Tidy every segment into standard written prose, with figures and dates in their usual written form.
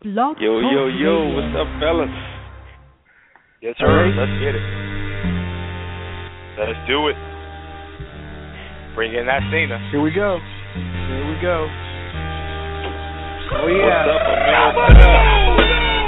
Blog Yo, Talk yo, yo, Radio. what's up, fellas? Yes, sir. Alright. Let's get it. Let's do it. Bring in that Cena. Here we go. Here we go. Oh, yeah. What's up, America?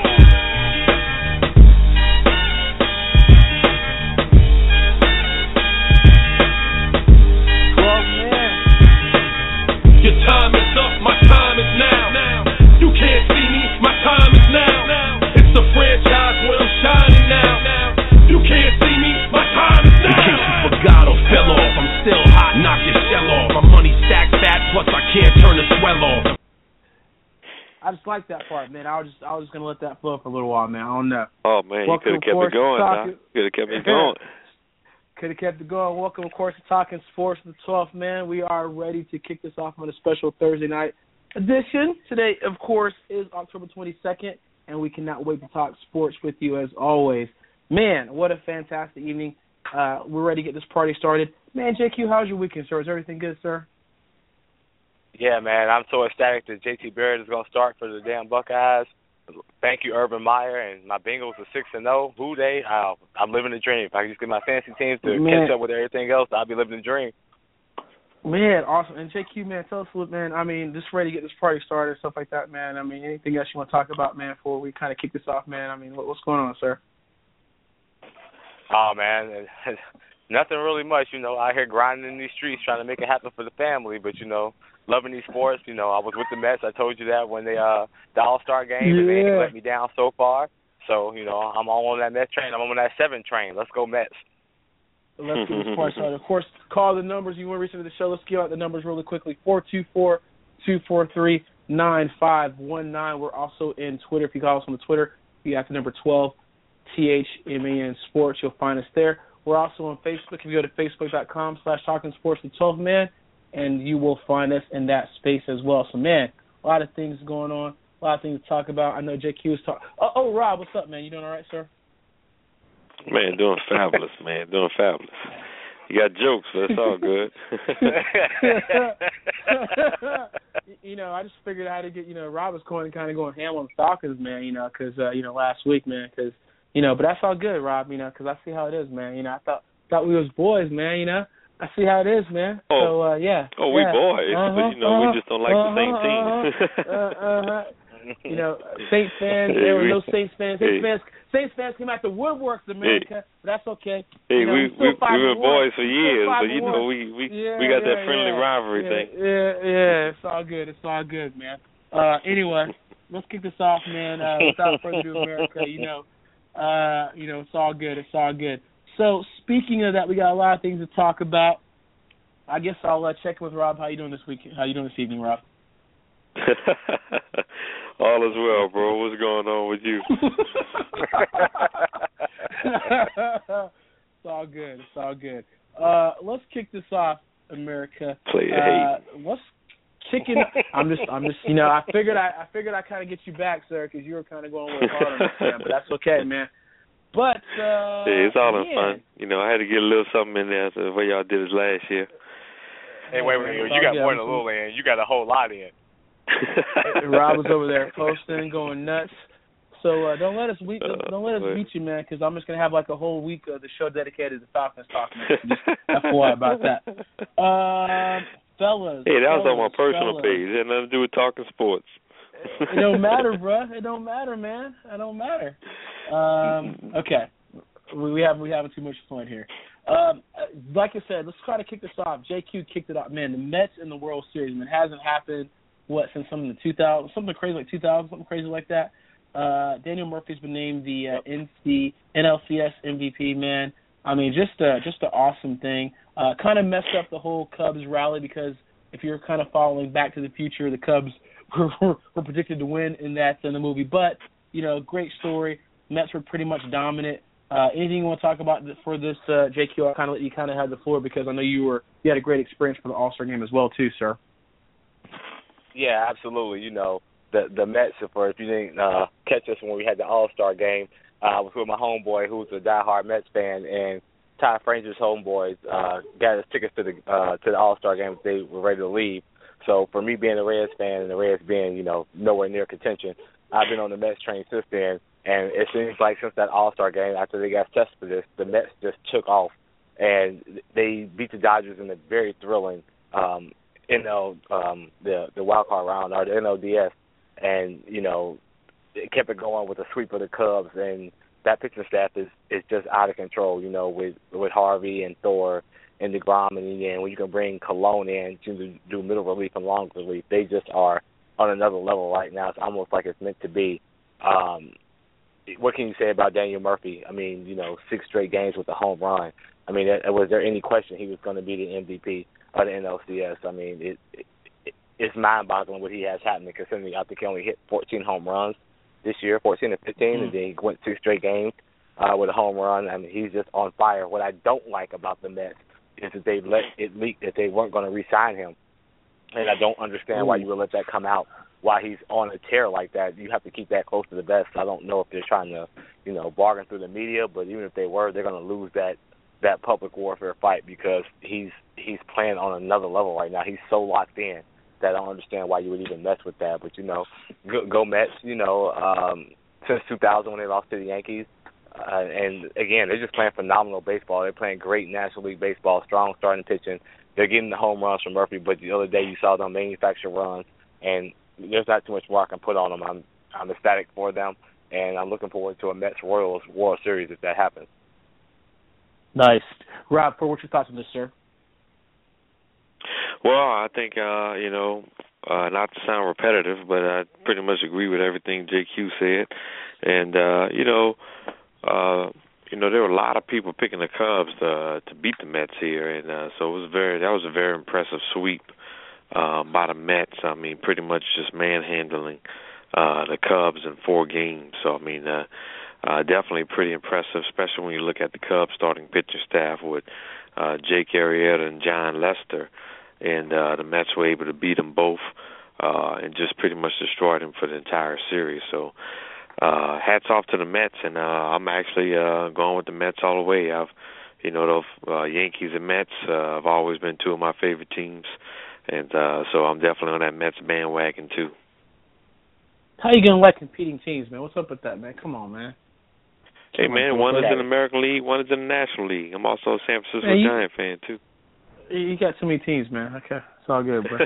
Your time is up, my time is now. You can't see me, my time is now. It's the franchise when I'm shining now. You can't see me, my time is now. In case you forgot or fell off, I'm still hot, knock your shell off. My money stacked fat, plus I can't turn the swell off. I just like that part, man. I was just gonna let that flow for a little while, man. I don't know. Oh, man, you could have kept it going, huh? Could have kept it going. Could have kept it going. Welcome, of course, to Talking Sports with the 12th Man. We are ready to kick this off on a special Thursday night edition. Today, of course, is October 22nd, and we cannot wait to talk sports with you as always. Man, what a fantastic evening. We're ready to get this party started. Man, JQ, how's your weekend, sir? Is everything good, sir? Yeah, man, I'm so ecstatic that JT Barrett is going to start for the damn Buckeyes. Thank you, Urban Meyer, and my Bengals are 6-0. Who they? I'm living the dream. If I can just get my fantasy teams to catch up with everything else, I'll be living the dream. Man, awesome. And JQ, man, tell us a little, man, I mean, just ready to get this party started, stuff like that, man. I mean, anything else you want to talk about, man, before we kind of kick this off, man? I mean, what's going on, sir? Oh, man, nothing really much, out here grinding in these streets trying to make it happen for the family, but, loving these sports. I was with the Mets. I told you that when they the All-Star game, and they ain't let me down so far. So, I'm on that Mets train. I'm on that 7 train. Let's go Mets. Let's get this party started. Of course, call the numbers. You want to reach into the show. Let's give out the numbers really quickly. 424-243-9519. We're also in Twitter. If you call us on the Twitter, you have the number 12, THMAN Sports. You'll find us there. We're also on Facebook. If you go to facebook.com/Talking Sports with 12 Man, and you will find us in that space as well. So, man, a lot of things going on, a lot of things to talk about. I know JQ is talking. Oh, Rob, what's up, man? You doing all right, sir? Man, doing fabulous, man. Doing fabulous. You got jokes, but it's all good. I just figured out how to get, Rob was kind of going ham on the Falcons, man, because, last week, man, because, but that's all good, Rob, because I see how it is, man. I thought we was boys, man, I see how it is, man. Oh, so, yeah. Oh, we boys, but, we just don't like the same team. Saints fans, there were no Saints fans. Saints fans came out the woodworks, America, but that's okay. Hey, we were boys for years, but, we got that friendly rivalry thing. Yeah, it's all good. It's all good, man. Anyway, let's kick this off, man. Without further ado, America, it's all good. It's all good. So, speaking of that, we got a lot of things to talk about. I guess I'll check in with Rob. How you doing this week? How you doing this evening, Rob? All is well, bro. What's going on with you? It's all good. It's all good. Let's kick this off, America. Play let's kick it. I'm just. I figured I kind of get you back, sir, because you were kind of going a little hard on this, man. But that's okay, man. But it's all in fun. I had to get a little something in there the way y'all did it last year. Hey, wait, you got more than a little in. You got a whole lot in. Rob was over there posting, going nuts. So don't let us beat you, man, because I'm just gonna have like a whole week of the show dedicated to Falcons talk, man. Just FYI about that. Fellas. Hey, that was on my personal page. It had nothing to do with Talking Sports. It don't matter, bro. It don't matter, man. It don't matter. Okay. We having too much fun here. Like I said, let's try to kick this off. JQ kicked it off. Man, the Mets in the World Series, man, it hasn't happened, since something crazy like that. Daniel Murphy's been named the NLCS MVP, man. I mean, just an awesome thing. Kind of messed up the whole Cubs rally because if you're kind of following Back to the Future, the Cubs were predicted to win in the movie. But, great story. Mets were pretty much dominant. Anything you want to talk about for this, JQ? I'll kind of let you kind of have the floor because I know you had a great experience for the All-Star game as well too, sir. Yeah, absolutely. The Mets, if you didn't catch us when we had the All-Star game, I was with my homeboy who's a diehard Mets fan, and Ty Franger's homeboys got us tickets to the All-Star game. They were ready to leave. So for me being a Reds fan and the Reds being, nowhere near contention, I've been on the Mets train since then. And it seems like since that All-Star game, after they got tested for this, the Mets just took off. And they beat the Dodgers in a very thrilling the wild card round, or the NLDS. And, it kept it going with a sweep of the Cubs. And that pitching staff is just out of control, with Harvey and Thor and DeGrom, and when you can bring Colon in to do middle relief and long relief, they just are on another level right now. It's almost like it's meant to be. What can you say about Daniel Murphy? 6 straight games with a home run. Was there any question he was going to be the MVP of the NLCS? It's mind-boggling what he has happening, considering I think he only hit 14 home runs this year, 14 to 15, and then he went 2 straight games with a home run. He's just on fire. What I don't like about the Mets is that they let it leak that they weren't going to re-sign him. And I don't understand why you would let that come out while he's on a tear like that. You have to keep that close to the vest. I don't know if they're trying to, bargain through the media, but even if they were, they're going to lose that public warfare fight, because he's playing on another level right now. He's so locked in that I don't understand why you would even mess with that. But, go Mets, since 2000 when they lost to the Yankees. And, again, they're just playing phenomenal baseball. They're playing great National League baseball, strong starting pitching. They're getting the home runs from Murphy, but the other day you saw them manufacture runs, and there's not too much more I can put on them. I'm ecstatic for them, and I'm looking forward to a Mets-Royals World Series if that happens. Nice. Rob, what's your thoughts on this, sir? Well, I think, not to sound repetitive, but I pretty much agree with everything JQ said. And, there were a lot of people picking the Cubs to beat the Mets here, and so that was a very impressive sweep by the Mets. Pretty much just manhandling the Cubs in 4 games. So, definitely pretty impressive, especially when you look at the Cubs starting pitching staff with Jake Arrieta and John Lester, and the Mets were able to beat them both and just pretty much destroy them for the entire series. So, hats off to the Mets, and I'm actually going with the Mets all the way. Those Yankees and Mets have always been 2 of my favorite teams, and so I'm definitely on that Mets bandwagon too. How you gonna like competing teams, man? What's up with that, man? Come on, man. Hey, man, one is in the American League, one is in the National League. I'm also a San Francisco Giant fan too. You got too many teams, man. Okay, it's all good, bro.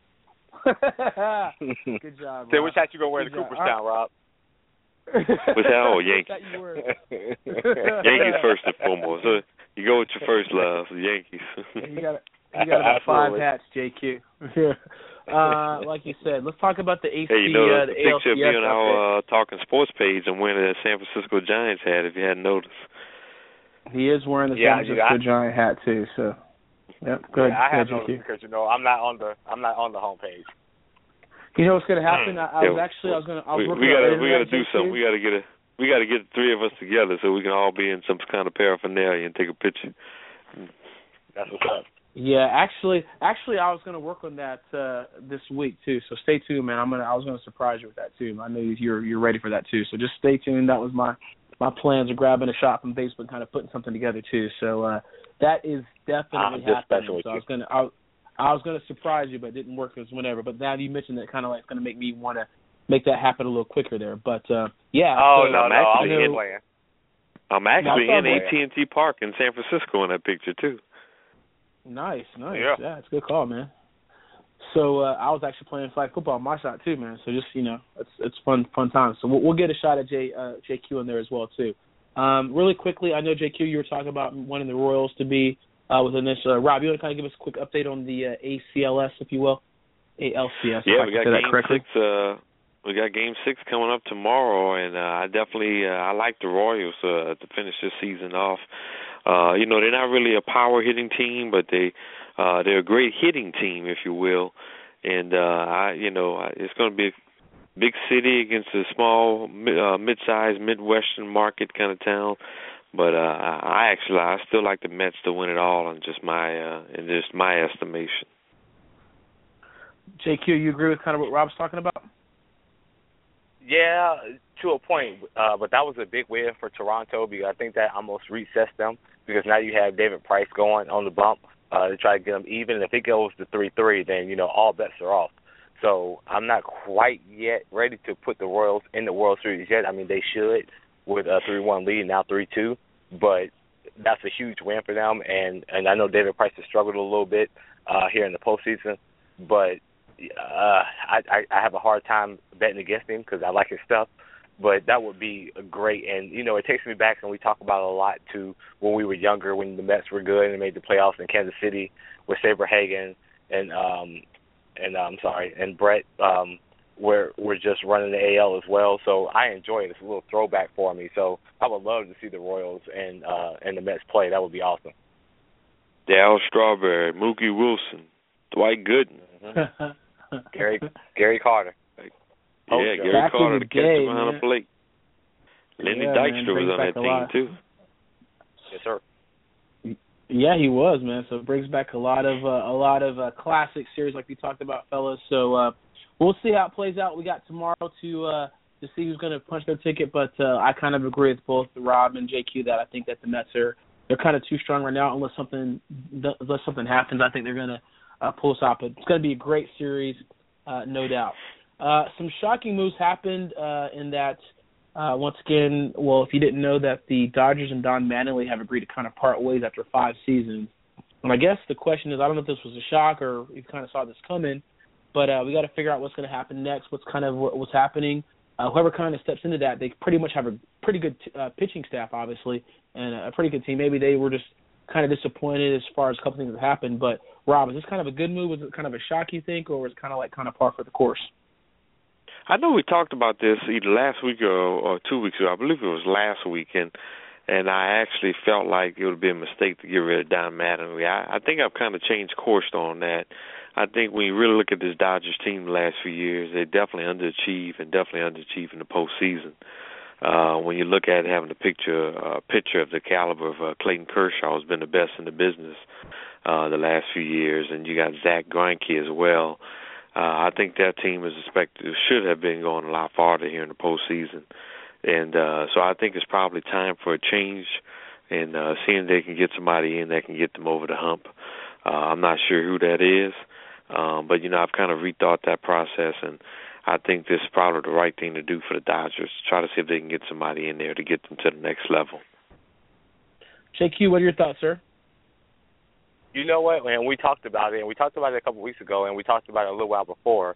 Good job, Rob. So which hat you gonna wear to Cooperstown, Rob? What's that? Oh, Yankees. Yankees first and foremost. So you go with your first love, the Yankees. You got about 5 hats, JQ. Like you said, let's talk about the AC. Hey, the picture ALCS of me on our Talking Sports page and wearing a San Francisco Giants hat, if you hadn't noticed. He is wearing the San Francisco Giant hat too. So, yep, good. I have noticed because I'm not on the homepage. You know what's gonna happen? I was we gotta do something. We gotta get the 3 of us together so we can all be in some kind of paraphernalia and take a picture. That's what's up. Yeah, actually, I was gonna work on that this week too. So stay tuned, man. I was gonna surprise you with that too. I know you're ready for that too. So just stay tuned. That was my plans of grabbing a shot from Facebook, kind of putting something together too. So that is definitely happening. So I was gonna surprise you, but it didn't work as whenever. But now you mentioned that, kind of like it's gonna make me want to make that happen a little quicker there. But yeah. Oh, so, no, I'm actually in AT&T Park in San Francisco in that picture too. Nice. Yeah, it's a good call, man. So I was actually playing flag football on my shot too, man. So just it's fun times. So we'll get a shot at JQ in there as well too. Really quickly, I know JQ, you were talking about wanting the Royals to be within this. Rob, you want to kind of give us a quick update on the ACLS, if you will, ALCS? Yeah, we got Game 6. We got Game 6 coming up tomorrow, and I definitely I like the Royals to finish this season off. They're not really a power hitting team, but they're a great hitting team, if you will. And it's going to be a big city against a small, mid-sized, Midwestern market kind of town. But I still like the Mets to win it all, in just my estimation. JQ, you agree with kind of what Rob's talking about? Yeah, to a point, but that was a big win for Toronto, because I think that almost recessed them, because now you have David Price going on the bump. to try to get them even. And if it goes to 3-3, then, you know, all bets are off. So I'm not quite yet ready to put the Royals in the World Series yet. I mean, they should with a 3-1 lead, now 3-2. But that's a huge win for them. And I know David Price has struggled a little bit here in the postseason. But I have a hard time betting against him because I like his stuff. But that would be great. And, you know, it takes me back, and we talk about it a lot, to when we were younger, when the Mets were good and made the playoffs in Kansas City with Saberhagen and Brett, we're just running the AL as well. So I enjoy it. It's a little throwback for me. So I would love to see the Royals and the Mets play. That would be awesome. Darryl Strawberry, Mookie Wilson, Dwight Gooden. Mm-hmm. Gary Carter. Yeah, Gary Carter, the catcher behind the plate. Lenny Dykstra was on that team, too. Yes, sir. Yeah, he was, man. So it brings back a lot of classic series like we talked about, fellas. So we'll see how it plays out. We got tomorrow to see who's going to punch their ticket, but I kind of agree with both Rob and JQ that I think that the Mets they're kind of too strong right now. Unless something happens, I think they're going to pull us out. But it's going to be a great series, no doubt. Some shocking moves happened in that, once again, well, if you didn't know that the Dodgers and Don Mattingly have agreed to kind of part ways after 5 seasons. And I guess the question is, I don't know if this was a shock or you kind of saw this coming, but we got to figure out what's going to happen next, what's happening. Whoever kind of steps into that, they pretty much have a pretty good pitching staff, obviously, and a pretty good team. Maybe they were just kind of disappointed as far as a couple things that happened. But, Rob, is this kind of a good move? Was it kind of a shock, you think, or was it kind of par for the course? I know we talked about this either last week or 2 weeks ago. I believe it was last week, and I actually felt like it would be a mistake to get rid of Don Mattingly. I think I've kind of changed course on that. I think when you really look at this Dodgers team the last few years, they definitely underachieve in the postseason. When you look at having a picture of the caliber of Clayton Kershaw, who's been the best in the business the last few years, and you got Zach Greinke as well. I think that team should have been going a lot farther here in the postseason. And so I think it's probably time for a change and seeing if they can get somebody in that can get them over the hump. I'm not sure who that is, but, you know, I've kind of rethought that process, and I think this is probably the right thing to do for the Dodgers, try to see if they can get somebody in there to get them to the next level. JQ, what are your thoughts, sir? You know what, man, we talked about it, and we talked about it a couple weeks ago, and we talked about it a little while before.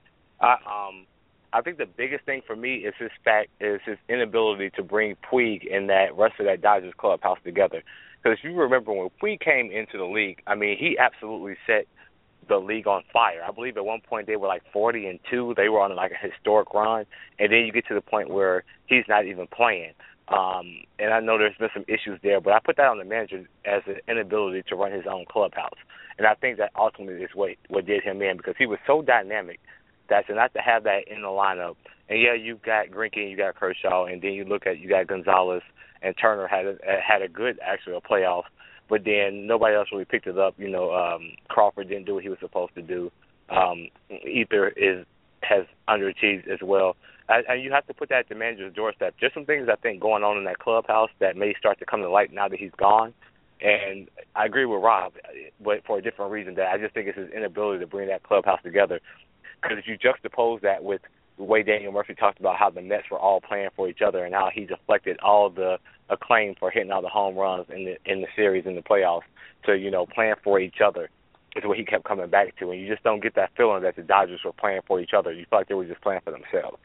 I think the biggest thing for me is his inability to bring Puig and that rest of that Dodgers clubhouse together. Because if you remember when Puig came into the league, I mean, he absolutely set the league on fire. I believe at one point they were like 40-2. They were on like a historic run, and then you get to the point where he's not even playing. And I know there's been some issues there, but I put that on the manager as an inability to run his own clubhouse. And I think that ultimately is what did him in, because he was so dynamic that to not to have that in the lineup. And yeah, you've got Greinke and you got Kershaw, and then you got Gonzalez and Turner had a good actually a playoff, but then nobody else really picked it up. You know, Crawford didn't do what he was supposed to do. Ether has underachieved as well. And you have to put that at the manager's doorstep. Just some things I think going on in that clubhouse that may start to come to light now that he's gone. And I agree with Rob, but for a different reason, that I just think it's his inability to bring that clubhouse together. Because if you juxtapose that with the way Daniel Murphy talked about how the Mets were all playing for each other and how he deflected all the acclaim for hitting all the home runs in the series in the playoffs to, you know, playing for each other is what he kept coming back to. And you just don't get that feeling that the Dodgers were playing for each other. You feel like they were just playing for themselves.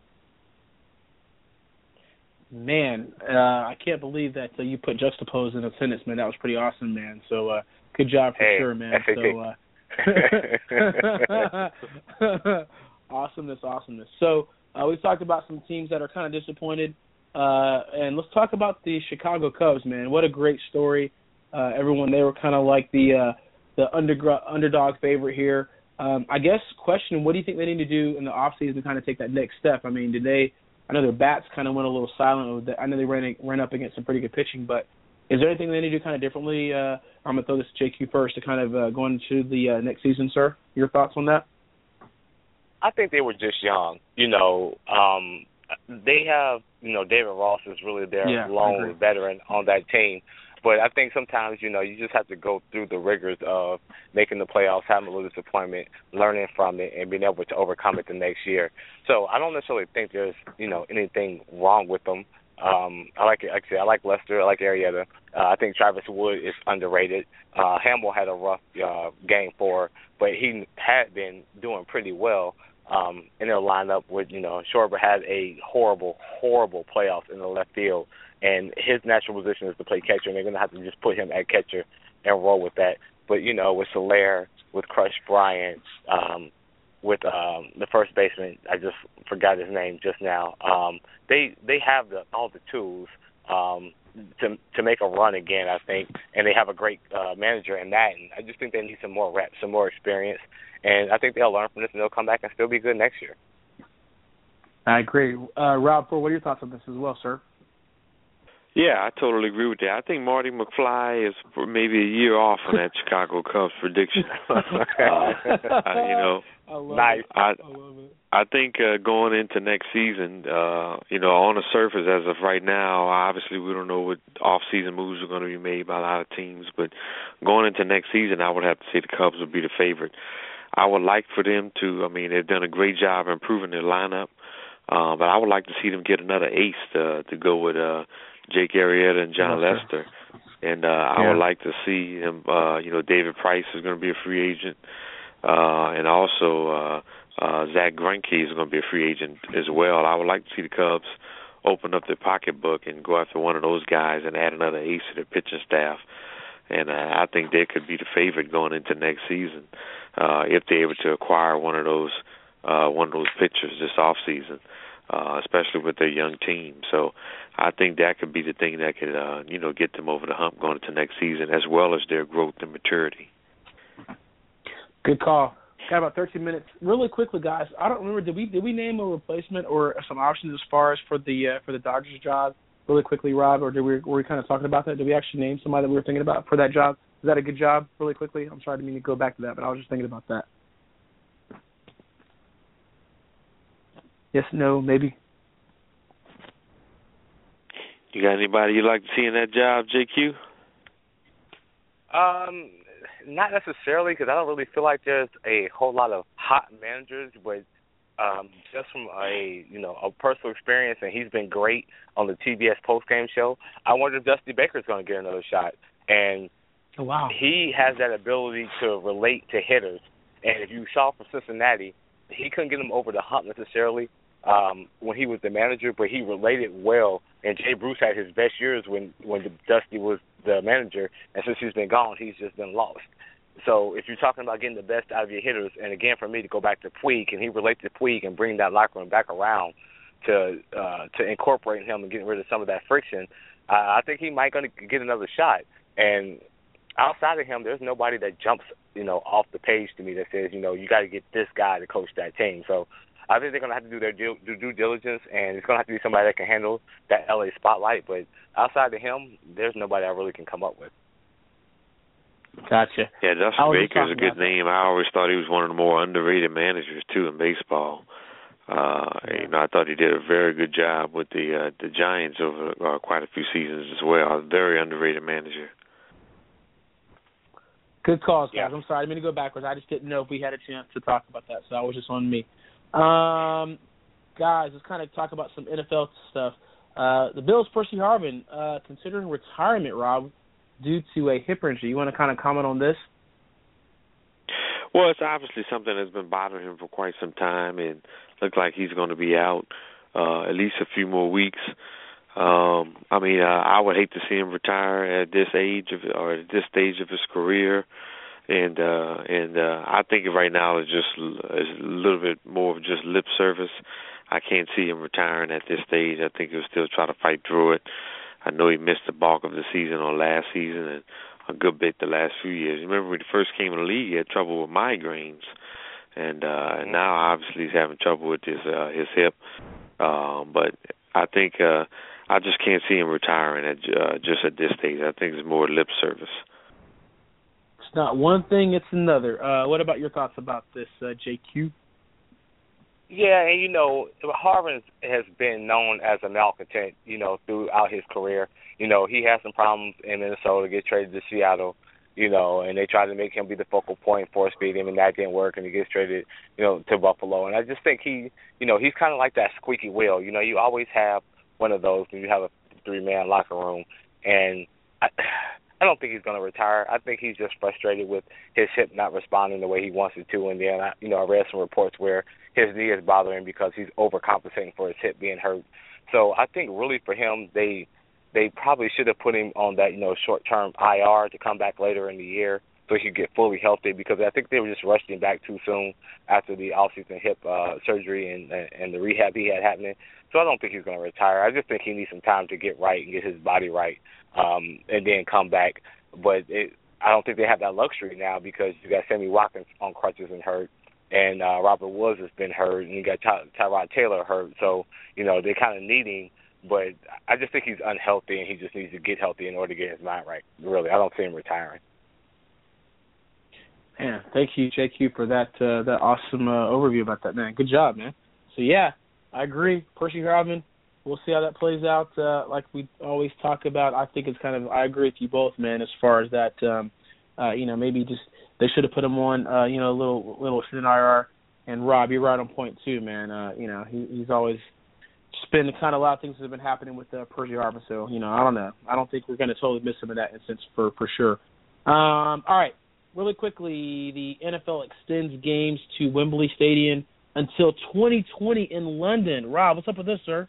Man, I can't believe that you put juxtapose in a sentence, man. That was pretty awesome, man. So good job for sure, man. Awesomeness. So we've talked about some teams that are kind of disappointed, and let's talk about the Chicago Cubs, man. What a great story. Everyone, they were kind of like the underdog favorite here. I guess question, what do you think they need to do in the offseason to kind of take that next step? I mean, I know their bats kind of went a little silent. I know they ran up against some pretty good pitching, but is there anything they need to do kind of differently? I'm going to throw this to JQ first to kind of go into the next season, sir. Your thoughts on that? I think they were just young. You know, they have, you know, David Ross is really their lone veteran on that team. But I think sometimes, you just have to go through the rigors of making the playoffs, having a little disappointment, learning from it, and being able to overcome it the next year. So I don't necessarily think there's, anything wrong with them. I like it. Actually, I like Lester. I like Arrieta. I think Travis Wood is underrated. Hamill had a rough game 4, but he had been doing pretty well in their lineup with, Schwarber had a horrible playoffs in the left field, and his natural position is to play catcher, and they're going to have to just put him at catcher and roll with that. But, with Soler, with Crush Bryant, with the first baseman, I just forgot his name just now, they have all the tools to make a run again, I think, and they have a great manager in that. And I just think they need some more reps, some more experience, and I think they'll learn from this and they'll come back and still be good next year. I agree. Rob, what are your thoughts on this as well, sir? Yeah, I totally agree with that. I think Marty McFly is maybe a year off on that Chicago Cubs prediction. Nice. I love it. I think going into next season, on the surface as of right now, obviously we don't know what off-season moves are going to be made by a lot of teams, but going into next season, I would have to say the Cubs would be the favorite. I would like for them to, they've done a great job improving their lineup, but I would like to see them get another ace to go with Jake Arrieta and John Lester. And I would like to see him, David Price is going to be a free agent, and also Zach Greinke is going to be a free agent as well. I would like to see the Cubs open up their pocketbook and go after one of those guys and add another ace to their pitching staff. And I think they could be the favorite going into next season if they're able to acquire one of those pitchers this offseason, especially with their young team. So I think that could be the thing that could, get them over the hump going into next season, as well as their growth and maturity. Good call. Got about 13 minutes. Really quickly, guys, I don't remember. Did we name a replacement or some options as far as for the Dodgers job? Really quickly, Rob, or were we kind of talking about that? Did we actually name somebody that we were thinking about for that job? Is that a good job? Really quickly, I'm sorry, I didn't mean to go back to that, but I was just thinking about that. Yes, no, maybe. You got anybody you'd like to see in that job, JQ? Not necessarily, because I don't really feel like there's a whole lot of hot managers, but just from a personal experience, and he's been great on the TBS postgame show, I wonder if Dusty Baker's going to get another shot. And he has that ability to relate to hitters. And if you saw from Cincinnati, he couldn't get them over the hump necessarily when he was the manager, but he related well. And Jay Bruce had his best years when Dusty was the manager, and since he's been gone, he's just been lost. So if you're talking about getting the best out of your hitters, and again, for me to go back to Puig, and he relate to Puig and bring that locker room back around to incorporate him and getting rid of some of that friction, I think he might going to get another shot. And outside of him, there's nobody that jumps, off the page to me that says, you got to get this guy to coach that team. So I think they're going to have to do their due diligence, and it's going to have to be somebody that can handle that LA spotlight. But outside of him, there's nobody I really can come up with. Gotcha. Yeah, Dusty Baker's a good name. I always thought he was one of the more underrated managers, too, in baseball. I thought he did a very good job with the Giants over quite a few seasons as well. A very underrated manager. Good calls, guys. Yeah. I'm sorry. I didn't mean to go backwards. I just didn't know if we had a chance to talk about that, so that was just on me. Guys, let's kind of talk about some NFL stuff. The Bills' Percy Harvin considering retirement, Rob, due to a hip injury. You want to kind of comment on this? Well, it's obviously something that's been bothering him for quite some time, and looks like he's going to be out at least a few more weeks. I would hate to see him retire at this age or at this stage of his career, and I think right now is a little bit more of just lip service. I can't see him retiring at this stage. I think he'll still try to fight through it. I know he missed the bulk of the season on last season and a good bit the last few years. Remember when he first came in the league, he had trouble with migraines, and now obviously he's having trouble with his hip. But I think I just can't see him retiring just at this stage. I think it's more lip service. It's not one thing; it's another. What about your thoughts about this, JQ? Yeah, and Harvin has been known as a malcontent, throughout his career. He had some problems in Minnesota, gets traded to Seattle, and they tried to make him be the focal point for Stadium, and that didn't work, and he gets traded, to Buffalo. And I just think he's kind of like that squeaky wheel. You always have one of those when you have a three-man locker room, and I don't think he's going to retire. I think he's just frustrated with his hip not responding the way he wants it to. And then, I read some reports where his knee is bothering him because he's overcompensating for his hip being hurt. So I think really for him, they probably should have put him on that, short-term IR to come back later in the year so he could get fully healthy, because I think they were just rushing him back too soon after the off-season hip surgery and the rehab he had happening. So I don't think he's going to retire. I just think he needs some time to get right and get his body right, and then come back. But I don't think they have that luxury now, because you got Sammy Watkins on crutches and hurt, and Robert Woods has been hurt, and you got Tyrod Taylor hurt. So, they're kind of needing, but I just think he's unhealthy, and he just needs to get healthy in order to get his mind right. Really, I don't see him retiring. Man, thank you, JQ, for that awesome overview about that, man. Good job, man. So, yeah, I agree. Percy Harvin, we'll see how that plays out. Like we always talk about, I think it's I agree with you both, man, as far as that, maybe just they should have put him on, a little in IR. And, Rob, you're right on point, too, man. He's always just been kind of a lot of things that have been happening with Percy Harvin. So, I don't know. I don't think we're going to totally miss him in that instance for sure. All right. Really quickly, the NFL extends games to Wembley Stadium until 2020 in London. Rob, what's up with this, sir?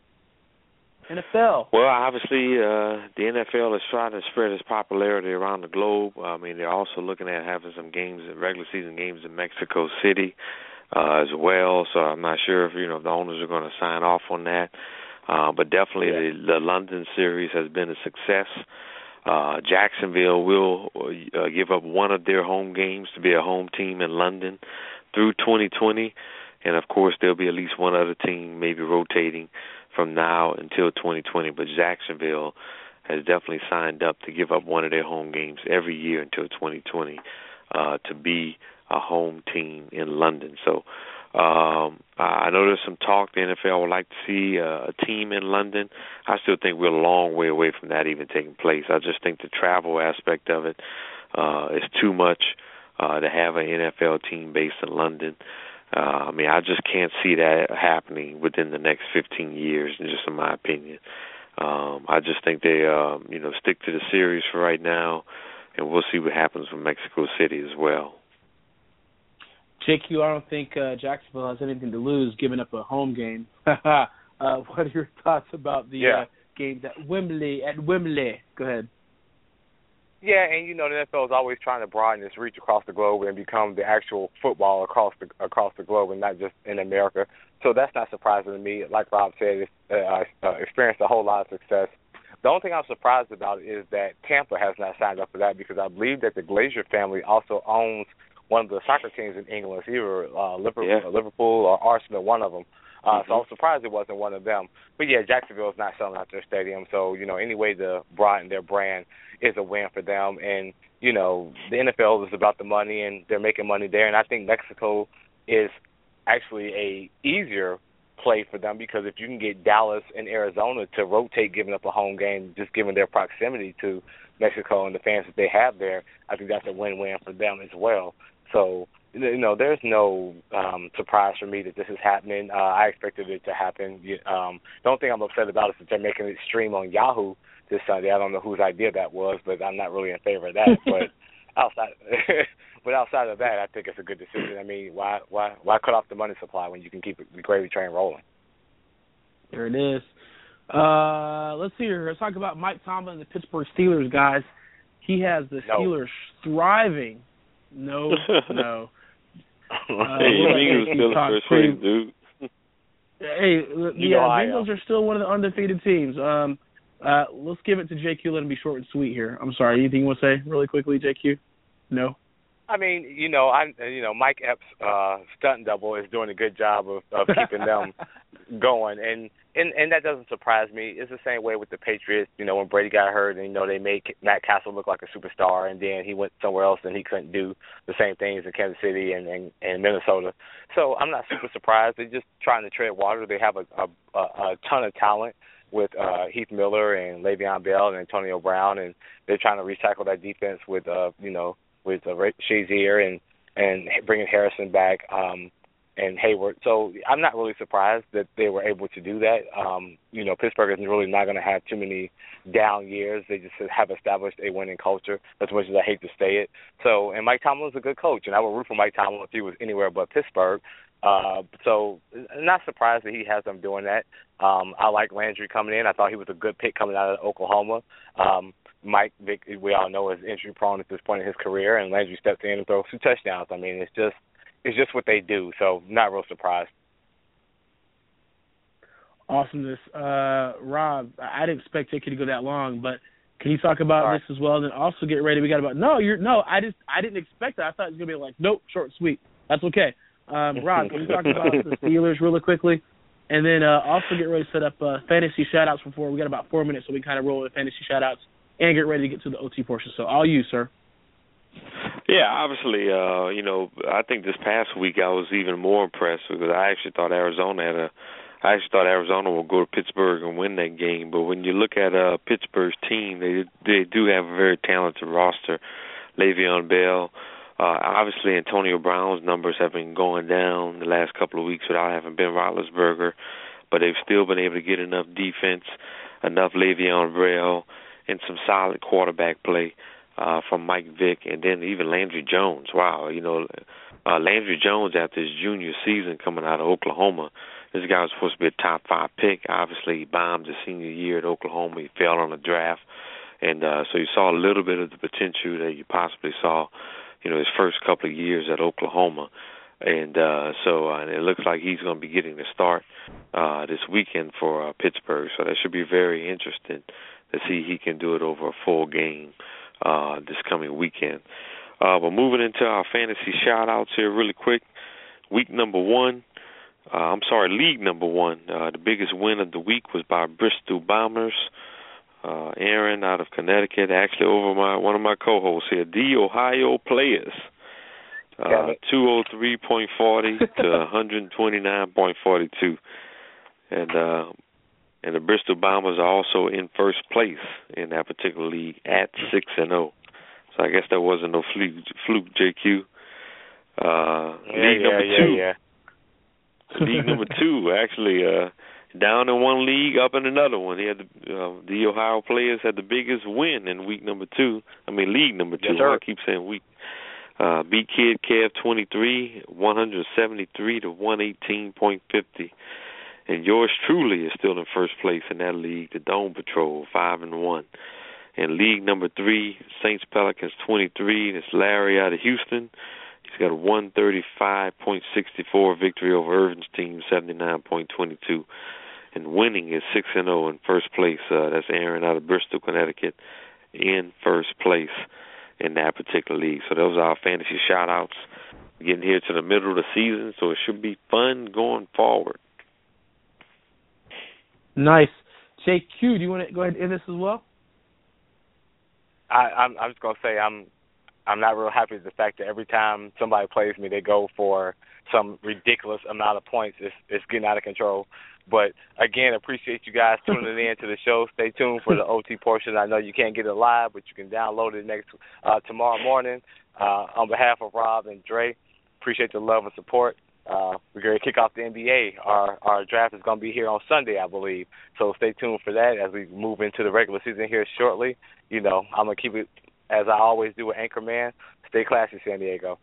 NFL. Well, obviously, the NFL is trying to spread its popularity around the globe. I mean, they're also looking at having some games, regular season games in Mexico City as well. So I'm not sure if, the owners are going to sign off on that. But definitely the London series has been a success. Jacksonville will give up one of their home games to be a home team in London through 2020. And, of course, there'll be at least one other team maybe rotating from now until 2020. But Jacksonville has definitely signed up to give up one of their home games every year until 2020 to be a home team in London. So I know there's some talk the NFL would like to see a team in London. I still think we're a long way away from that even taking place. I just think the travel aspect of it is too much to have an NFL team based in London. I just can't see that happening within the next 15 years, just in my opinion. I just think they, stick to the series for right now, and we'll see what happens with Mexico City as well. JQ, I don't think Jacksonville has anything to lose giving up a home game. What are your thoughts about the games at Wembley? Go ahead. Yeah, and the NFL is always trying to broaden its reach across the globe and become the actual football across the globe and not just in America. So that's not surprising to me. Like Rob said, it's experienced a whole lot of success. The only thing I'm surprised about is that Tampa has not signed up for that, because I believe that the Glazer family also owns one of the soccer teams in England, either Liverpool or Arsenal, one of them. So I was surprised it wasn't one of them. But, Jacksonville is not selling out their stadium. So, any way to broaden their brand is a win for them. And, the NFL is about the money, and they're making money there. And I think Mexico is actually a easier play for them, because if you can get Dallas and Arizona to rotate giving up a home game, just given their proximity to Mexico and the fans that they have there, I think that's a win-win for them as well. So, there's no surprise for me that this is happening. I expected it to happen. The only thing I'm upset about is that they're making it stream on Yahoo this Sunday. I don't know whose idea that was, but I'm not really in favor of that. But outside of that, I think it's a good decision. I mean, why cut off the money supply when you can keep the gravy train rolling? There it is. Let's see here. Let's talk about Mike Tomlin and the Pittsburgh Steelers, guys. He has the Steelers thriving. No. Eagles still the first place, dude. Hey, Bengals are still one of the undefeated teams. Let's give it to JQ. Let him be short and sweet here. I'm sorry. Anything you want to say really quickly, JQ? No. I mean, Mike Epps' stunt double is doing a good job of keeping them going, and and that doesn't surprise me. It's the same way with the Patriots. You know, when Brady got hurt, and they made Matt Castle look like a superstar, and then he went somewhere else and he couldn't do the same things in Kansas City and Minnesota. So I'm not super surprised. They're just trying to tread water. They have a ton of talent with Heath Miller and Le'Veon Bell and Antonio Brown, and they're trying to recycle that defense with Shazier and bringing Harrison back. And Hayward. So I'm not really surprised that they were able to do that. Pittsburgh is really not going to have too many down years. They just have established a winning culture, as much as I hate to say it. So, and Mike Tomlin's a good coach, and I would root for Mike Tomlin if he was anywhere but Pittsburgh. So not surprised that he has them doing that. I like Landry coming in. I thought he was a good pick coming out of Oklahoma. Mike Vick, we all know, is injury prone at this point in his career, and Landry steps in and throws 2 touchdowns. I mean, it's just what they do, so not real surprised. Awesomeness. Rob, I didn't expect it to go that long, but can you talk about this as well? And then also get ready. We got about I didn't expect that. I thought it was gonna be like, nope, short, sweet. That's okay. Rob, can you talk about the Steelers really quickly? And then also get ready to set up fantasy shout-outs before. We got about 4 minutes, so we kind of roll with fantasy shout-outs and get ready to get to the OT portion. So all you, sir. Yeah, obviously, I think this past week I was even more impressed because I actually thought Arizona would go to Pittsburgh and win that game. But when you look at Pittsburgh's team, they do have a very talented roster. Le'Veon Bell, obviously Antonio Brown's numbers have been going down the last couple of weeks without having Ben Roethlisberger, but they've still been able to get enough defense, enough Le'Veon Bell, and some solid quarterback play from Mike Vick, and then even Landry Jones. Wow, Landry Jones after his junior season coming out of Oklahoma, this guy was supposed to be a top 5 pick. Obviously, he bombed his senior year at Oklahoma. He fell on the draft, and so you saw a little bit of the potential that you possibly saw, his first couple of years at Oklahoma. And and it looks like he's going to be getting the start this weekend for Pittsburgh. So that should be very interesting to see he can do it over a full game this coming weekend. But moving into our fantasy shout-outs here really quick. League number one. The biggest win of the week was by Bristol Bombers. Aaron out of Connecticut, actually over one of my co-hosts here, the Ohio Players. 203.40 to 129.42. And the Bristol Bombers are also in first place in that particular league at 6-0. So I guess that wasn't no fluke, JQ. League number two. League number 2, actually, down in one league, up in another one. He had the Ohio Players had the biggest win in league number 2. Yes, I keep saying week. Beat Kid Kev 23, 173 to 118.50. And yours truly is still in first place in that league, the Dome Patrol, 5-1. And league number 3, Saints Pelicans 23. That's Larry out of Houston. He's got a 135.64 victory over Irvin's team, 79.22. And winning is 6-0 in first place. That's Aaron out of Bristol, Connecticut, in first place in that particular league. So those are our fantasy shout-outs. Getting here to the middle of the season, so it should be fun going forward. Nice. JQ, do you want to go ahead and end this as well? I'm just going to say I'm not real happy with the fact that every time somebody plays me, they go for some ridiculous amount of points. It's getting out of control. But, again, appreciate you guys tuning in to the show. Stay tuned for the OT portion. I know you can't get it live, but you can download it tomorrow morning. On behalf of Rob and Dre, appreciate the love and support. We're going to kick off the NBA. Our draft is going to be here on Sunday, I believe. So stay tuned for that as we move into the regular season here shortly. I'm going to keep it, as I always do with Anchorman, stay classy, San Diego.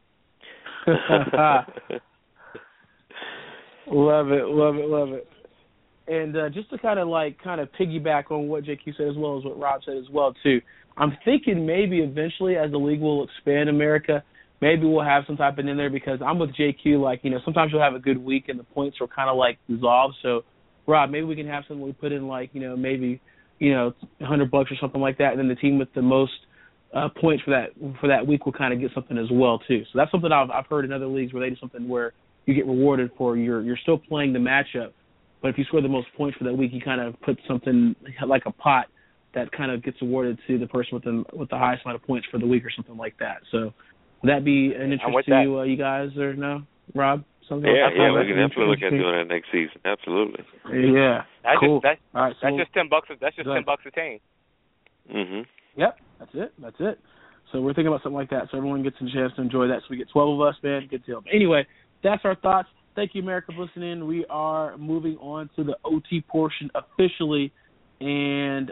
Love it. And just to kind of piggyback on what JQ said as well as what Rob said as well, too, I'm thinking maybe eventually as the league will expand America, maybe we'll have some type of in there because I'm with JQ, sometimes you'll have a good week and the points are kind of dissolved. So, Rob, maybe we can have something we put in maybe $100 or something like that, and then the team with the most points for that week will kind of get something as well, too. So that's something I've heard in other leagues where they do something where you get rewarded for you're still playing the matchup, But if you score the most points for that week, you kind of put something like a pot that kind of gets awarded to the person with the highest amount of points for the week or something like that. So would that be an interest to you guys or no, Rob? Something yeah, like we can definitely look at doing that next season. Absolutely. Yeah, cool. All right, that's just $10. That's just $10 a team. Mhm. Yep, that's it. So we're thinking about something like that, so everyone gets a chance to enjoy that. So we get 12 of us, man. Good deal. But anyway, that's our thoughts. Thank you, America, for listening. We are moving on to the OT portion officially, and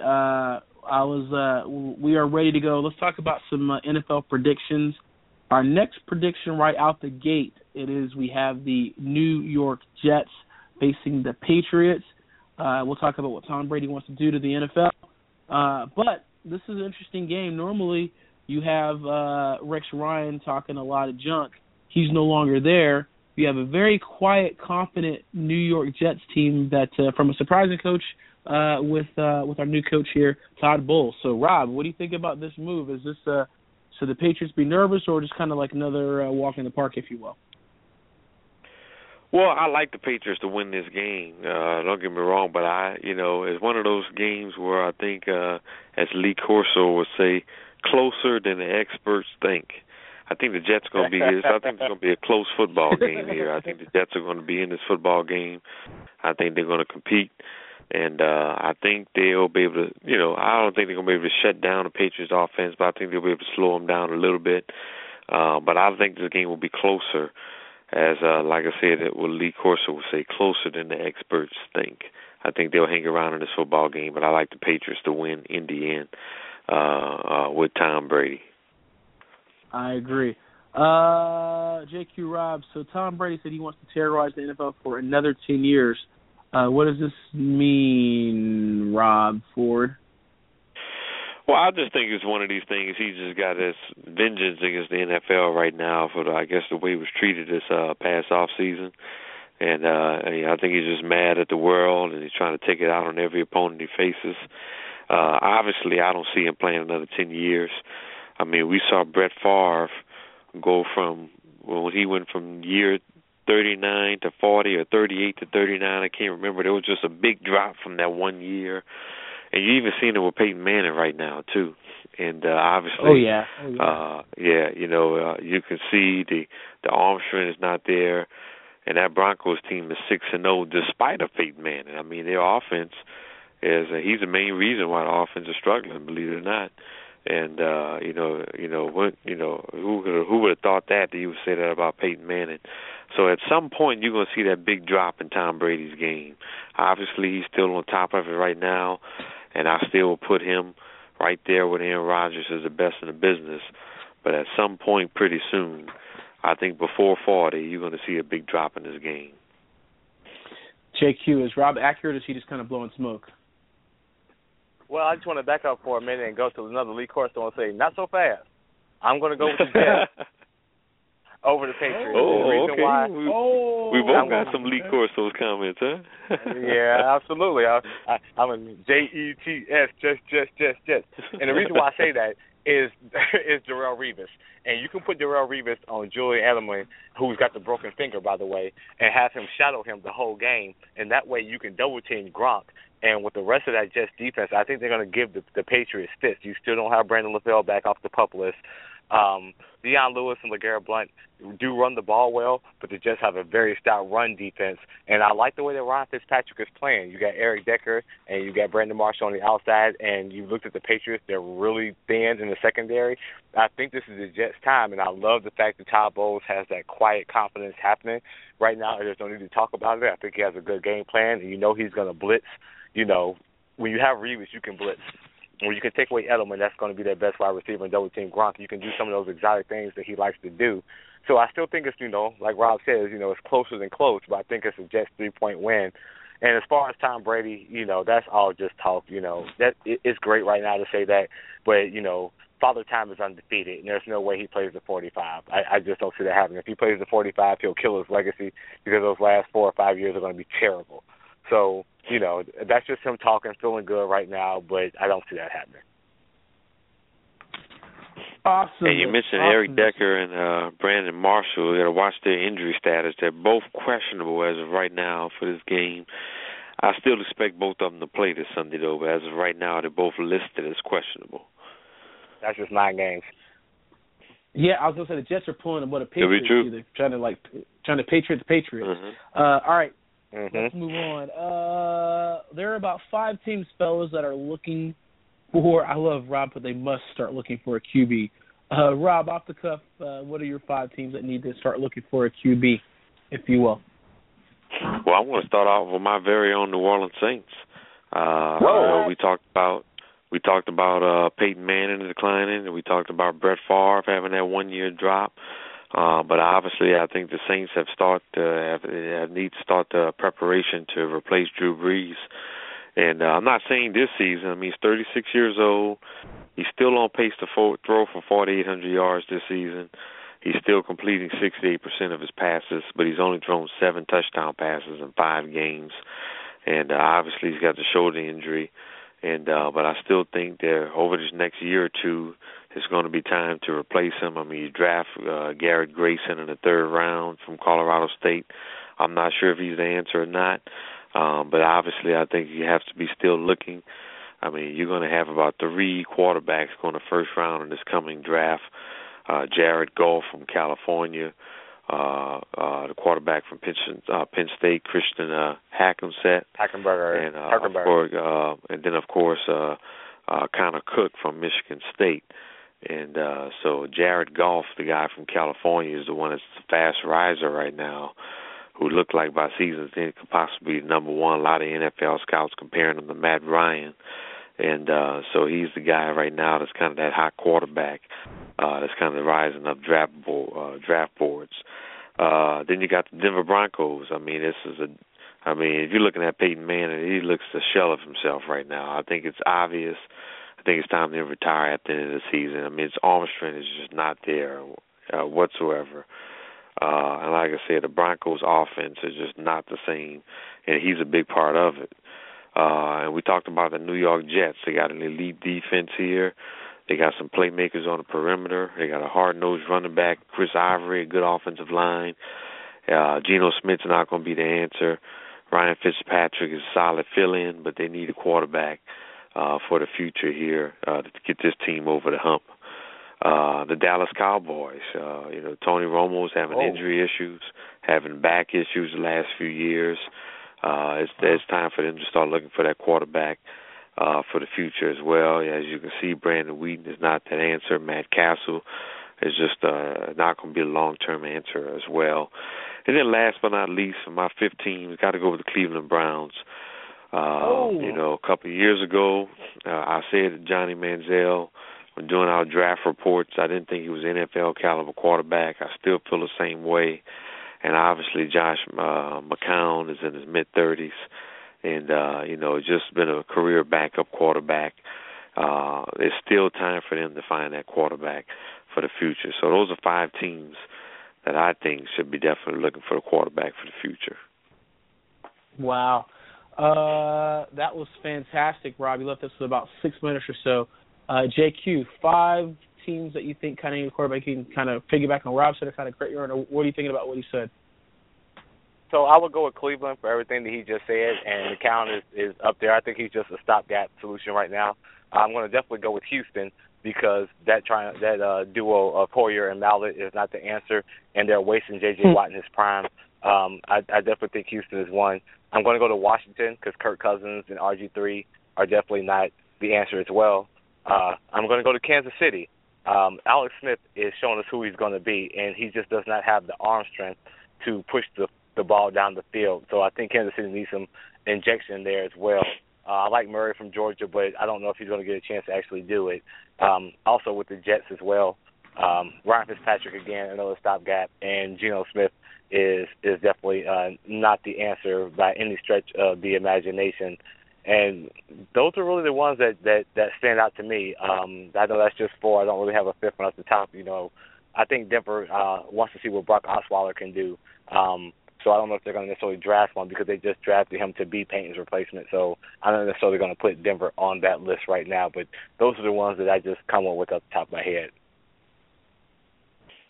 we are ready to go. Let's talk about some NFL predictions. Our next prediction right out the gate, we have the New York Jets facing the Patriots. We'll talk about what Tom Brady wants to do to the NFL. But this is an interesting game. Normally you have Rex Ryan talking a lot of junk. He's no longer there. You have a very quiet, confident New York Jets team that from a surprising coach with our new coach here, Todd Bowles. So, Rob, what do you think about this move? Is this should the Patriots be nervous or just kind of like another walk in the park, if you will? Well, I like the Patriots to win this game. Don't get me wrong, but it's one of those games where I think, as Lee Corso would say, closer than the experts think. I think the Jets are going to be here. So I think it's going to be a close football game here. I think the Jets are going to be in this football game. I think they're going to compete. And I think they'll be able to, I don't think they're going to be able to shut down the Patriots offense, but I think they'll be able to slow them down a little bit. But I think this game will be closer, as like I said, what Lee Corso would say, closer than the experts think. I think they'll hang around in this football game, but I like the Patriots to win in the end with Tom Brady. I agree. JQ Rob, so Tom Brady said he wants to terrorize the NFL for another 10 years. What does this mean, Rob Ford? Well, I just think it's one of these things. He just got his vengeance against the NFL right now for, the way he was treated this past off season. And I think he's just mad at the world, and he's trying to take it out on every opponent he faces. Obviously, I don't see him playing another 10 years. I mean, we saw Brett Favre go from, when he went from year 39 to 40 or 38 to 39, I can't remember. There was just a big drop from that 1 year. And you even seen it with Peyton Manning right now, too. And obviously, you can see the arm strength is not there. And that Broncos team is 6-0 despite of Peyton Manning. I mean, their offense he's the main reason why the offense is struggling, believe it or not. And who would have thought that you would say that about Peyton Manning? So at some point you're going to see that big drop in Tom Brady's game. Obviously, he's still on top of it right now, and I still will put him right there with Aaron Rodgers as the best in the business. But at some point, pretty soon, I think before 40, you're going to see a big drop in this game. JQ, is Rob accurate, or is he just kind of blowing smoke? Well, I just want to back up for a minute and go to another Lee Corso and say, not so fast. I'm going to go with the Jets over the Patriots. Oh, the okay. Why, we both got some Lee Corso's comments, huh? Yeah, absolutely. I'm a Jets, Jets. And the reason why I say that is Darrelle Revis. And you can put Darrelle Revis on Julian Edelman, who's got the broken finger, by the way, and have him shadow him the whole game. And that way you can double-team Gronk. And with the rest of that Jets defense, I think they're going to give the Patriots fits. You still don't have Brandon LaFell back off the PUP list. Deion Lewis and LeGarrette Blount do run the ball well, but the Jets have a very stout run defense. And I like the way that Ryan Fitzpatrick is playing. You got Eric Decker and you got Brandon Marshall on the outside, and you looked at the Patriots, they're really thin in the secondary. I think this is the Jets' time, and I love the fact that Todd Bowles has that quiet confidence happening right now. There's no need to talk about it. I think he has a good game plan, and he's going to blitz. When you have Revis, you can blitz. When you can take away Edelman, that's going to be their best wide receiver and double-team Gronk. You can do some of those exotic things that he likes to do. So I still think it's, like Rob says, it's closer than close, but I think it's a Jets 3-point win. And as far as Tom Brady, that's all just talk. That it's great right now to say that, but, Father Time is undefeated, and there's no way he plays the 45. I just don't see that happening. If he plays the 45, he'll kill his legacy because those last 4 or 5 years are going to be terrible. So, that's just him talking, feeling good right now, but I don't see that happening. Awesome. And you mentioned Eric Decker and Brandon Marshall. You got to watch their injury status. They're both questionable as of right now for this game. I still expect both of them to play this Sunday, though. But as of right now, they're both listed as questionable. That's just 9 games. Yeah, I was gonna say the Jets are pulling what a Patriots either trying to Patriot the Patriots. Mm-hmm. All right, Mm-hmm. let's move on. There are about 5 teams, fellas, that are looking for. I love Rob, but they must start looking for a QB. Rob, off the cuff, what are your 5 teams that need to start looking for a QB, if you will? Well, I want to start off with my very own New Orleans Saints. We talked about Peyton Manning declining, and we talked about Brett Favre having that 1-year drop. But obviously, I think the Saints need to start the preparation to replace Drew Brees. And I'm not saying this season. I mean, he's 36 years old. He's still on pace to throw for 4,800 yards this season. He's still completing 68% of his passes, but he's only thrown 7 touchdown passes in 5 games. And obviously, he's got the shoulder injury. And but I still think that over this next year or two, it's going to be time to replace him. I mean, you draft Garrett Grayson in the 3rd round from Colorado State. I'm not sure if he's the answer or not, but obviously I think you have to be still looking. I mean, you're going to have about 3 quarterbacks going the 1st round in this coming draft. Jared Goff from California, the quarterback from Penn State, Christian Hackenberger, and then of course Connor Cook from Michigan State. And so Jared Goff, the guy from California, is the one that's the fast riser right now, who looked like by season's end could possibly be number 1. A lot of NFL scouts comparing him to Matt Ryan. And so he's the guy right now that's kind of that hot quarterback that's kind of rising up draft boards. Then you got the Denver Broncos. I mean, if you're looking at Peyton Manning, he looks a shell of himself right now. I think it's obvious. I think it's time to retire at the end of the season. I mean, his arm strength is just not there whatsoever. And like I said, the Broncos' offense is just not the same, and he's a big part of it. And we talked about the New York Jets. They got an elite defense here. They got some playmakers on the perimeter. They got a hard-nosed running back, Chris Ivory, a good offensive line. Geno Smith's not going to be the answer. Ryan Fitzpatrick is a solid fill-in, but they need a quarterback for the future here to get this team over the hump. The Dallas Cowboys, Tony Romo's having injury issues, having back issues the last few years. It's time for them to start looking for that quarterback for the future as well. As you can see, Brandon Wheaton is not that answer. Matt Castle is just not going to be a long-term answer as well. And then last but not least, for my 15, we've got to go with the Cleveland Browns. A couple of years ago, I said to Johnny Manziel, when doing our draft reports, I didn't think he was an NFL caliber quarterback. I still feel the same way. And obviously, Josh McCown is in his mid-30s, and just been a career backup quarterback. It's still time for them to find that quarterback for the future. So those are 5 teams that I think should be definitely looking for a quarterback for the future. Wow. That was fantastic, Rob. You left us with about 6 minutes or so. JQ, 5 teams that you think kind of need a quarterback. You can kind of piggyback on Rob said to kind of create your own. What are you thinking about what he said? So I would go with Cleveland for everything that he just said, and the count is up there. I think he's just a stopgap solution right now. I'm going to definitely go with Houston because that duo of Poyer and Mallett is not the answer, and they're wasting J.J. Watt in his prime. I definitely think Houston is one. I'm going to go to Washington because Kirk Cousins and RG3 are definitely not the answer as well. I'm going to go to Kansas City. Alex Smith is showing us who he's going to be, and he just does not have the arm strength to push the ball down the field. So I think Kansas City needs some injection there as well. I like Murray from Georgia, but I don't know if he's going to get a chance to actually do it. Also with the Jets as well. Ryan Fitzpatrick, again, another stopgap, and Geno Smith is definitely not the answer by any stretch of the imagination. And those are really the ones that stand out to me. I know that's just 4. I don't really have a 5th one off the top. I think Denver wants to see what Brock Osweiler can do. So I don't know if they're going to necessarily draft one because they just drafted him to be Payton's replacement. So I'm not necessarily going to put Denver on that list right now. But those are the ones that I just come up with off the top of my head.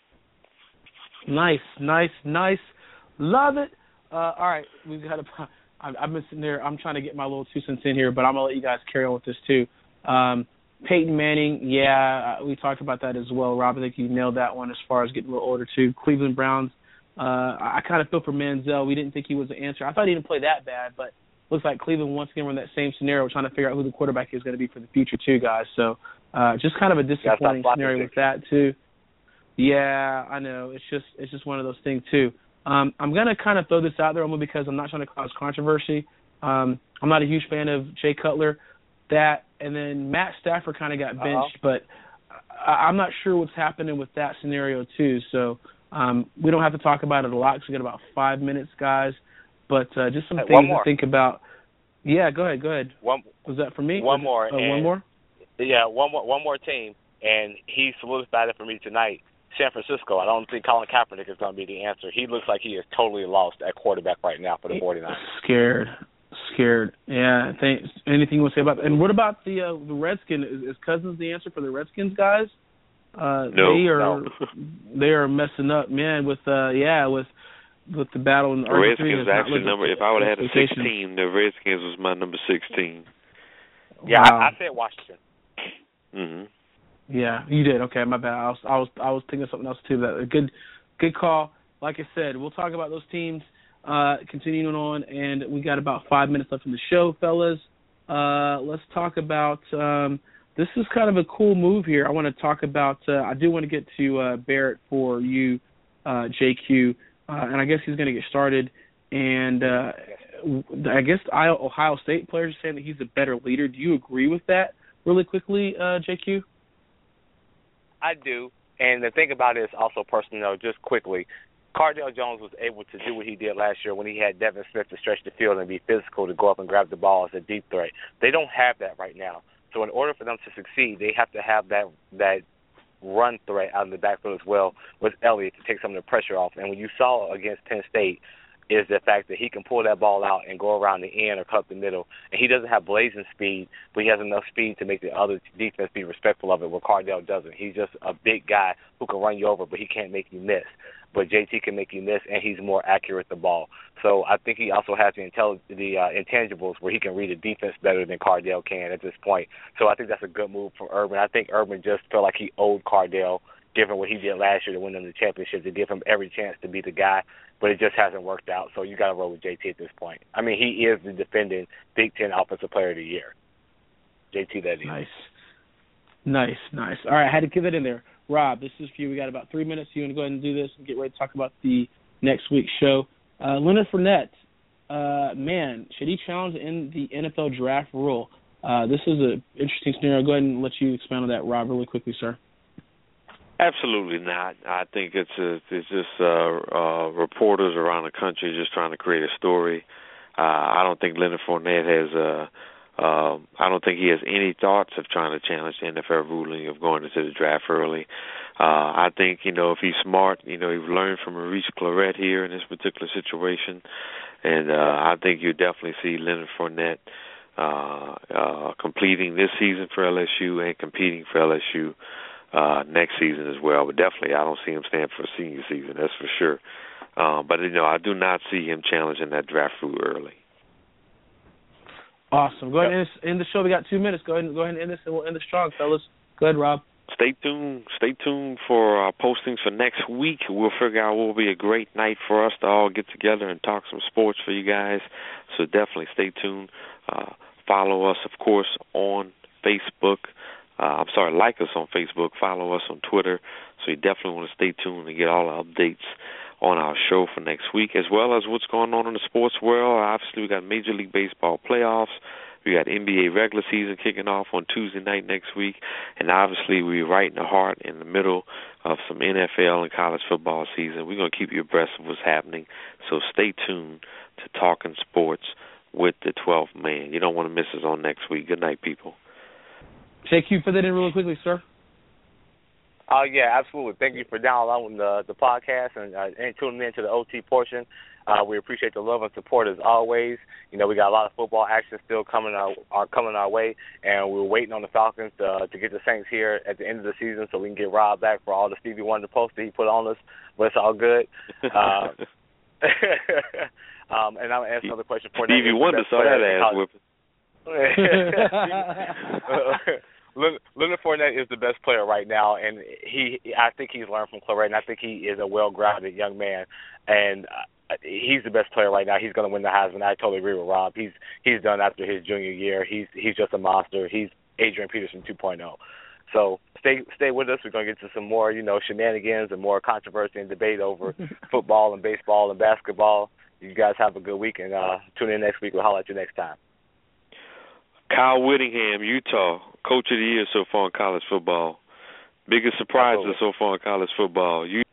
Nice. Love it. All right, we've got about I've been sitting there. I'm trying to get my little 2 cents in here, but I'm going to let you guys carry on with this too. Peyton Manning, we talked about that as well. Rob, I think you nailed that one as far as getting a little older too. Cleveland Browns, I kind of feel for Manziel. We didn't think he was the answer. I thought he didn't play that bad, but looks like Cleveland once again were in that same scenario, trying to figure out who the quarterback is going to be for the future too, guys. So just kind of a disappointing scenario with that too. Yeah, I know. It's just one of those things too. I'm going to kind of throw this out there only because I'm not trying to cause controversy. I'm not a huge fan of Jay Cutler. That and then Matt Stafford kind of got benched, but I'm not sure what's happening with that scenario too. So we don't have to talk about it a lot because we got about 5 minutes, guys. But just some things to think about. Yeah, go ahead. Was that for me? One more. One more? Yeah, one more team, and he solidified it for me tonight. San Francisco. I don't think Colin Kaepernick is going to be the answer. He looks like he is totally lost at quarterback right now for the 49ers. Scared. Yeah. Anything you want to say about that? And what about the Redskins? Is Cousins the answer for the Redskins, guys? No. They are messing up, man. With the battle in the Redskins actually number. If I would have had a 16, the Redskins was my number 16. Yeah, wow. I said Washington. Mhm. Yeah, you did. Okay, my bad. I was thinking of something else too. That a good call. Like I said, we'll talk about those teams continuing on, and we got about 5 minutes left in the show, fellas. Let's talk about. This is kind of a cool move here. I want to talk about. I do want to get to Barrett for you, JQ, and I guess he's going to get started. And I guess Ohio State players are saying that he's a better leader. Do you agree with that? Really quickly, JQ. I do, and the thing about it is also personal. Just quickly, Cardale Jones was able to do what he did last year when he had Devin Smith to stretch the field and be physical to go up and grab the ball as a deep threat. They don't have that right now. So in order for them to succeed, they have to have that run threat out of the backfield as well with Elliott to take some of the pressure off. And when you saw against Penn State, is the fact that he can pull that ball out and go around the end or cut the middle. And he doesn't have blazing speed, but he has enough speed to make the other defense be respectful of it, where Cardale doesn't. He's just a big guy who can run you over, but he can't make you miss. But JT can make you miss, and he's more accurate with the ball. So I think he also has the intangibles where he can read a defense better than Cardale can at this point. So I think that's a good move for Urban. I think Urban just felt like he owed Cardale, given what he did last year to win them the championship, to give him every chance to be the guy, but it just hasn't worked out. So you got to roll with JT at this point. I mean, he is the defending Big Ten Offensive Player of the Year. JT, that is. Nice. All right, I had to get that in there. Rob, this is for you. We got about 3 minutes. You want to go ahead and do this and get ready to talk about the next week's show. Leonard Fournette, man, should he challenge in the NFL draft rule? This is an interesting scenario. Go ahead and let you expound on that, Rob, really quickly, sir. Absolutely not. I think it's just reporters around the country just trying to create a story. I don't think Leonard Fournette has I don't think he has any thoughts of trying to challenge the NFL ruling of going into the draft early. I think, if he's smart, he's learned from Maurice Clarett here in this particular situation. And I think you'll definitely see Leonard Fournette completing this season for LSU and competing for LSU next season as well. But definitely I don't see him staying for senior season, that's for sure. But I do not see him challenging that draft rule early. Awesome. Go ahead and end the show. We got 2 minutes. Go ahead and end this, and we'll end it strong, fellas. Go ahead, Rob. Stay tuned for our postings for next week. We'll figure out what will be a great night for us to all get together and talk some sports for you guys. So definitely stay tuned. Follow us, of course, on Facebook. Like us on Facebook. Follow us on Twitter. So you definitely want to stay tuned and get all the updates on our show for next week, as well as what's going on in the sports world. Obviously, we got Major League Baseball playoffs. We got NBA regular season kicking off on Tuesday night next week. And obviously, we're right in the heart, in the middle of some NFL and college football season. We're going to keep you abreast of what's happening. So stay tuned to Talking Sports with the 12th Man. You don't want to miss us on next week. Good night, people. JQ, put that in really quickly, sir. Oh, yeah, absolutely. Thank you for downloading the podcast and tuning in to the OT portion. We appreciate the love and support as always. We got a lot of football action still coming our way, and we're waiting on the Falcons to get the Saints here at the end of the season so we can get Rob back for all the Stevie Wonder posts that he put on us, but it's all good. And I'll ask another question. Stevie Wonder saw that ass whipping. Leonard Fournette is the best player right now, and I think he's learned from Claret, and I think he is a well-grounded young man, and he's the best player right now. He's going to win the Heisman. I totally agree with Rob. He's done after his junior year. He's just a monster. He's Adrian Peterson 2.0. So stay with us. We're going to get to some more, shenanigans and more controversy and debate over football and baseball and basketball. You guys have a good week, and tune in next week. We'll holler at you next time. Kyle Whittingham, Utah, Coach of the Year so far in college football. Biggest surprises so far in college football.